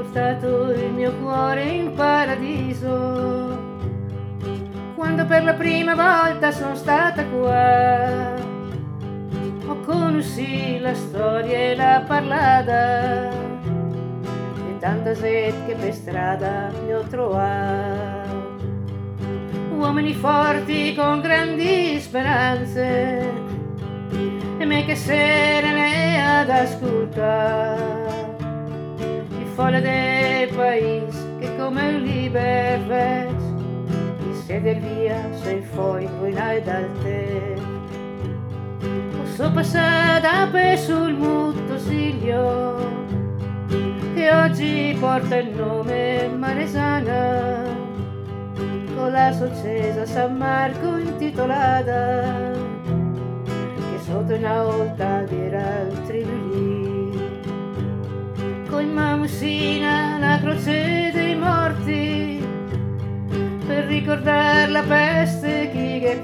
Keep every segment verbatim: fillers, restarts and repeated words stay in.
portato il mio cuore in paradiso. Quando per la prima volta sono stata qua, ho conosciuto la storia e la parlata, e tanta gente che per strada ne ho trovato. Uomini forti con grandi speranze, e me che serene ad ascoltare il folle del paese che come un libero mi siede via se poi ruinai dal te. Posso passare per sul muto Silio che oggi porta il nome Maresana, con la soccesa San Marco intitolata, che sotto una volta era il Tribulì, con mamusina la croce dei morti, per ricordare la peste chi che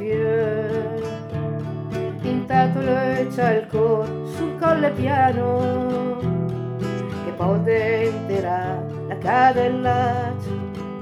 più. Intanto lui c'ha il cuore sul colle piano, che poi diventerà la cadellaccia,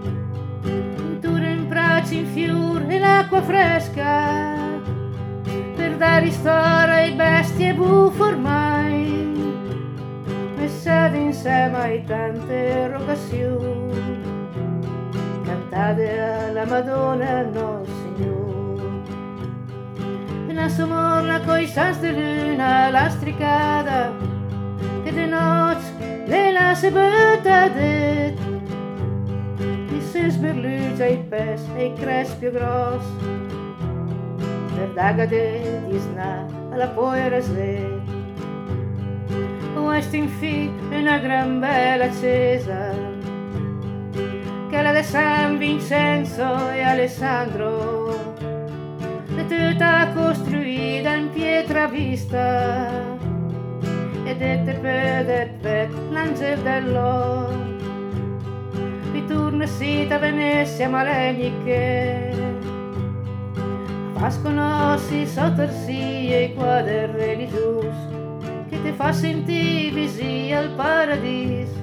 in fior e l'acqua fresca, per dare storia ai bestie buffo ormai, messate insieme ai tante rogazioni, cantate alla Madonna nostro Signore. E la somorla coi sans de luna lastricata, che de notte le la se butta det, se sberlugia i pes e i crespi grossi, per dagade di sna alla poera sveglia. Questa infine è una gran bella accesa, che è la de San Vincenzo e Alessandro, è tutta costruita in pietra vista, ed è te per det vet l'angel dell'oro. Ritorna sì da Venezia maleniche, fasconossi sottorsi e i quadri religiosi, che ti fa sentire visi al paradiso,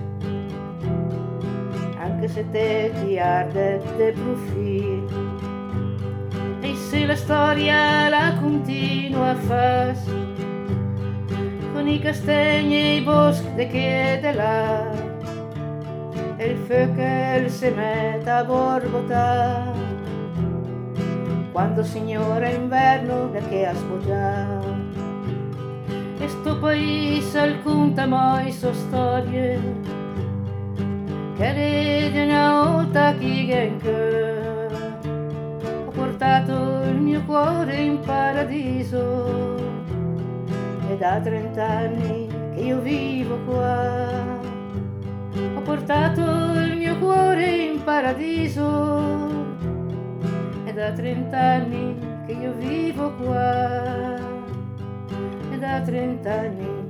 anche se te ti arde de profili. E se la storia la continua a fare, con i castagni e i boschi de che de là, e il fuoco che il se mette a borbotare, quando signora inverno da che a sfoggiare. E sto paese alcunta mai so storie, che ride una volta chi che in cuore. Ho portato il mio cuore in paradiso, e da trent'anni che io vivo qua. Ho portato il mio cuore in paradiso, e da trent'anni che io vivo qua, e da trent'anni